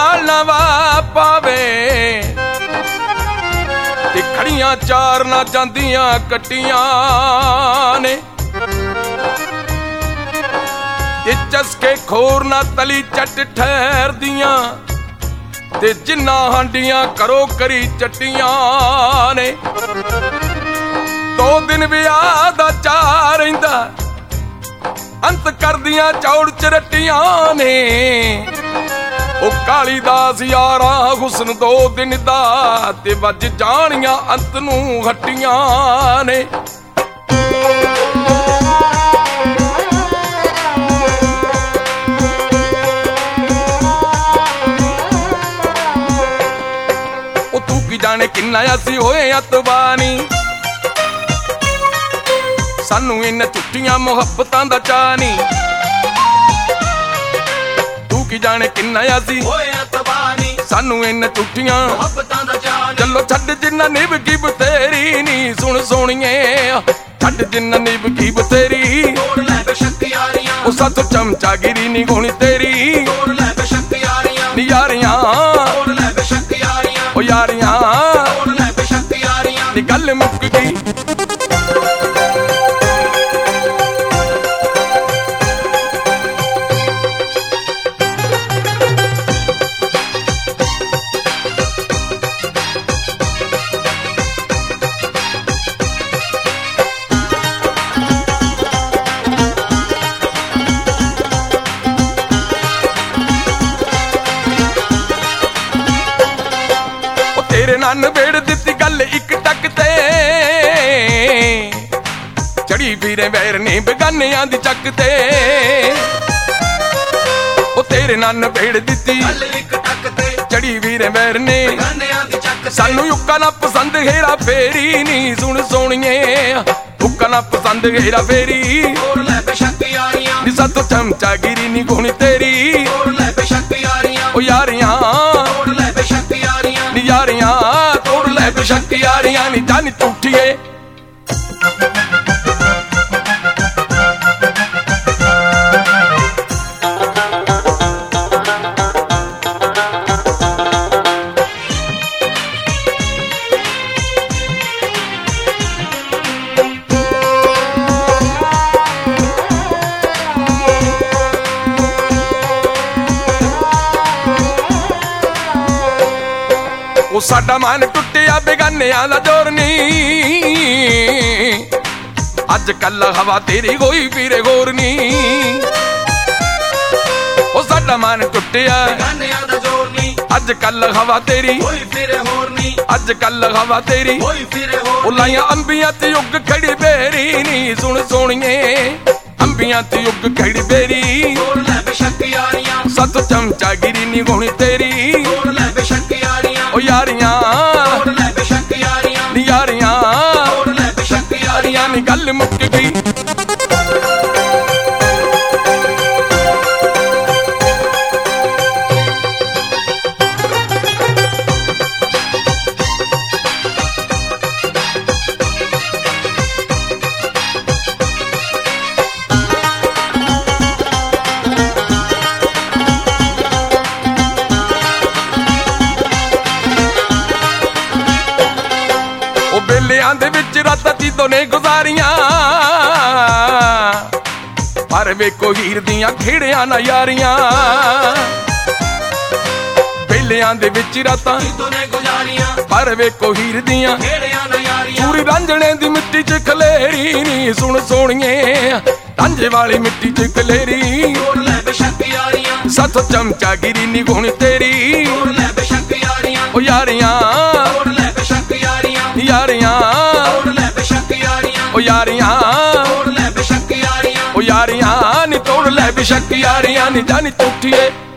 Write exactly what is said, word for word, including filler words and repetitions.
ਨਾਲ ਨਾ ਵਾ ਪਾਵੇ ਤੇ ਖੜੀਆਂ ਚਾਰ ਨਾ ਜਾਂਦੀਆਂ ਕੱਟੀਆਂ ਨੇ ਤੇ ਚਸਕੇ ਖੋਰ ਨਾ ਤਲੀ ਚੱਟ ਠਹਿਰਦੀਆਂ ਤੇ ਜਿੰਨਾ ਹਾਂਡੀਆਂ ਕਰੋ ਕਰੀ ਚੱਟੀਆਂ ਨੇ ਦੋ ਦਿਨ ਵਿਆਹ ਦਾ ਚਾਅ ਰਹਿੰਦਾ ਅੰਤ ਕਰਦੀਆਂ ਚੌੜ ਚਰਟੀਆਂ ਨੇ ਉਹ ਕਾਲੀ ਦਾਸ ਯਾਰਾ ਹੁਸਨ ਦੋ ਦਿਨ ਦਾ ਤੇ ਵੱਜ ਜਾਣੀਆਂ ਅੰਤ ਨੂੰ ਹੱਟੀਆਂ ਨੇ ਉਹ ਤੂੰ ਕੀ ਜਾਣੇ ਕਿੰਨਾ ਅਸੀਂ ਹੋਏ ਅਤਵਾਨੀ ਸਾਨੂੰ ਇਨ ਝੁੱਟੀਆਂ ਮੁਹੱਬਤਾਂ ਦਾ ਚਾਅ ਨੀ ਤੂੰ ਕੀ ਜਾਣੇ ਕਿੰਨਾ ਅਸੀਂ ਹੋਏ ਅਤਵਾਨੀ ਸਾਨੂੰ ਇਨ ਝੁੱਟੀਆਂ ਮੁਹੱਬਤਾਂ ਦਾ ਚਾਅ ਨੀ ਚੱਲੋ ਛੱਡ ਜਿੰਨਾ ਨਿਭ ਕੀ ਬਤੇਰੀ ਨੀ ਸੁਣ ਸੋਣੀਏ ਛੱਡ ਜਿੰਨਾ ਨਿਭ ਕੀ ਬਤੇਰੀ ਤੋੜ ਲੈ ਬੇਸ਼ੱਕ ਯਾਰੀਆਂ ਉਹ ਸੱਤ ਚਮਚਾਗਿਰੀ ਨੀ ਗੋਣੀ ਤੇਰੀ ਤੋੜ ਲੈ ਬੇਸ਼ੱਕ ਯਾਰੀਆਂ ਨੀ ਯਾਰੀਆਂ ਤੋੜ ਲੈ ਬੇਸ਼ੱਕ ਯਾਰੀਆਂ ਉਹ ਯਾਰੀਆਂ ਤੋੜ ਲੈ ਬੇਸ਼ੱਕ ਯਾਰੀਆਂ ਨੀ ਗੱਲ ਮੁੱਕ ਗਈ ਤੇਰੇ ਨਾਲ ਨਿਬੇੜ ਦਿੱਤੀ ਗੱਲ ਇੱਕ ਟੱਕ ਤੇ ਚੜੀ ਫਿਰੇ ਵੈਰ ਨੇ ਬੇਗਾਨਿਆਂ ਦੀ ਚੱਕ ਤੇ ਉਹ ਤੇਰੇ ਨਾਲ ਨਿਬੇੜ ਦਿੱਤੀ ਗੱਲ ਇੱਕ ਟੱਕ ਤੇ ਚੜੀ ਫਿਰੇ ਵੈਰ ਨੇ ਬੇਗਾਨਿਆਂ ਦੀ ਚੱਕ ਤੇ ਸਾਨੂੰ ਯੁੱਕਾ ਨਾ ਪਸੰਦ ਹੇਰਾ ਫੇਰੀ ਨੀ ਸੁਣ ਸੋਣੀਏ ਹੁੱਕਾ ਨਾ ਪਸੰਦ ਹੇਰਾ ਫੇਰੀ ਤੋੜ ਲੈ ਬੇਸ਼ੱਕ ਯਾਰੀਆਂ ਨੀ ਸੱਤ ਚਮਚਾਗਿਰੀ ਨੀ ਗੋਣੀ ਤੇਰੀ ਤੋੜ ਲੈ ਬੇਸ਼ੱਕ ਯਾਰੀਆਂ ਉਹ ਯਾਰੀਆਂ ਤੋੜ ਲੈ ਬੇਸ਼ੱਕ ਯਾਰੀਆਂ ਨੀ ਯਾਰੀਆਂ ਤੋੜ ਲੈ ਬੇਸ਼ੱਕ ਯਾਰੀਆਂ ਨੀ ਜਾਨੀ ਝੂਠੀਏ ਉਹ ਸਾਡਾ ਮਨ ਟੁੱਟਿਆ ਬੇਗਾਨਿਆਂ ਦਾ ਜ਼ੋਰ ਨੀ ਅੱਜ ਕੱਲ ਹਵਾ ਤੇਰੀ ਹੋਈ ਵੀਰੇ ਗੌਰ ਨੀ ਉਹ ਸਾਡਾ ਮਨ ਟੁੱਟਿਆ ਬੇਗਾਨਿਆਂ ਦਾ ਜ਼ੋਰ ਨੀ ਅੱਜ ਕੱਲ ਹਵਾ ਤੇਰੀ ਹੋਈ ਫਿਰੇ ਹੋਰ ਨੀ ਅੱਜ ਕੱਲ ਹਵਾ ਤੇਰੀ ਹੋਈ ਫਿਰੇ ਹੋਰ ਉਹ ਲਾਈਆਂ ਅੰਬੀਆਂ ਤੇ ਉੱਗ ਖੜੀ ਬੇਰੀ ਨੀ ਸੁਣ ਸੋਣੀਏ ਅੰਬੀਆਂ ਤੇ ਉੱਗ ਖੜੀ ਬੇਰੀ ਤੋੜ ਲੈ ਬੇਸ਼ੱਕ ਯਾਰੀਆਂ ਸੱਤ ਚਮਚਾਗਿਰੀ ਨੀ ਗੋਣੀ ਤੇਰੀ ਤੋੜ ਲੈ ਬੇਸ਼ੱਕ ਯਾਰੀਆਂ ਉਹ ਯਾਰੀਆਂ ਤੋੜ ਲੈ ਬੇਸ਼ੱਕ ਯਾਰੀਆਂ ਨੀ ਯਾਰੀਆਂ ਤੋੜ ਲੈ ਬੇਸ਼ੱਕ ਯਾਰੀਆਂ ਨੀ ਗੱਲ ਮੁੱਕ ਗਈ ਉਹ ਬੇਲਿਆਂ ਦੇ ਵਿੱਚ ਰਾਤਾਂ ਤੀਦੋਂ ਨੇ ਗੁਜ਼ਾਰੀਆਂ ਪਰ ਵੇਖੋ ਹੀਰ ਦੀਆਂ ਖੇੜਿਆਂ ਨਾ ਯਾਰੀਆਂ ਬੇਲਿਆਂ ਦੇ ਵਿੱਚ ਰਾਤਾਂ ਤੀਦੋਂ ਨੇ ਗੁਜ਼ਾਰੀਆਂ ਪਰ ਵੇਖੋ ਹੀਰ ਦੀਆਂ ਖੇੜਿਆਂ ਨਾ ਯਾਰੀਆਂ ਪੂਰੀ ਰਾਂਝਣੇ ਦੀ ਮਿੱਟੀ 'ਚ ਖਲੇਰੀ ਨੀ ਸੁਣ ਸੋਣੀਏ ਰਾਂਝੇ ਵਾਲੀ ਮਿੱਟੀ 'ਚ ਖਲੇਰੀ ਤੋੜ ਲੈ ਬੇਸ਼ੱਕ ਯਾਰੀਆਂ ਸੱਤ ਚਮਚਾਗਿਰੀ ਨੀ ਗੋਣੀ ਤੇਰੀ ਤੋੜ ਲੈ ਬੇਸ਼ੱਕ ਯਾਰੀਆਂ ਉਹ ਯਾਰੀਆਂ ਤੋੜ ਲੈ ਬੇਸ਼ੱਕ ਯਾਰੀਆਂ ਯਾਰੀਆਂ ਤੋੜ ਲੈ ਬੇਸ਼ੱਕ ਯਾਰੀਆਂ ਉਹ ਯਾਰੀਆਂ ਤੋੜ ਲੈ ਬੇਸ਼ੱਕ ਯਾਰੀਆਂ ਉਹ ਯਾਰੀਆਂ ਨੀ ਤੋੜ ਲੈ ਬੇਸ਼ੱਕ ਯਾਰੀਆਂ ਨੀ ਜਾਨੀ ਝੂਠੀਏ